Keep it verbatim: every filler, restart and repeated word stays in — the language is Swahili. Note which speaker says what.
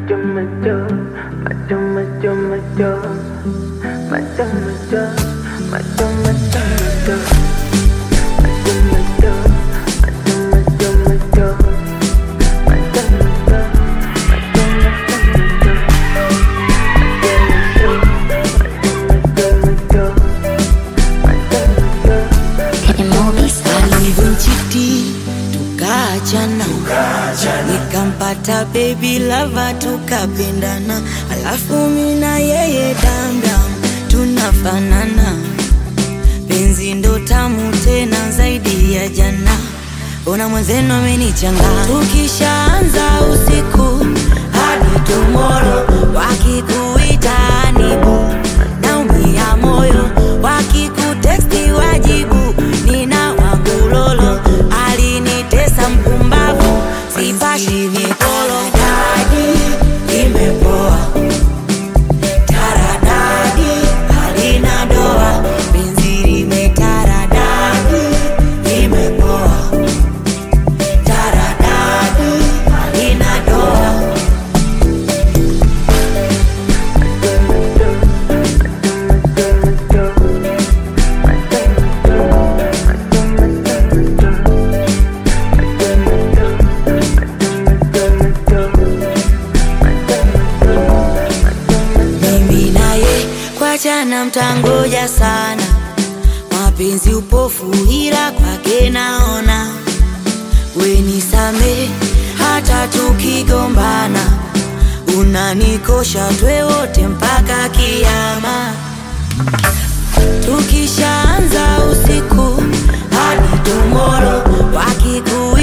Speaker 1: Nikampata baby lava tukapendana, alafu mimi na yeye damdam tunafanana. Penzi ndo tamu tena zaidi ya jana, ona mwenzenu amenichanganya. Tukishaanza usiku hadi tomorrow, wakikuita nibu naumia moyo, wakikutexti wajibu nina wangulolo. Alinitesa mpumbavu sipashi mikolo, dadi imepoa taradadi halina doa, penzi limetaradadi imepoa taradadi halina doa. Kuachana mtangoja sana, mapenzi upofu ila kwake naona. We nisame hata tukigombana, unanikosha twe wote mpaka kiyama. Tukishaanza usiku hadi tomorrow, wakiku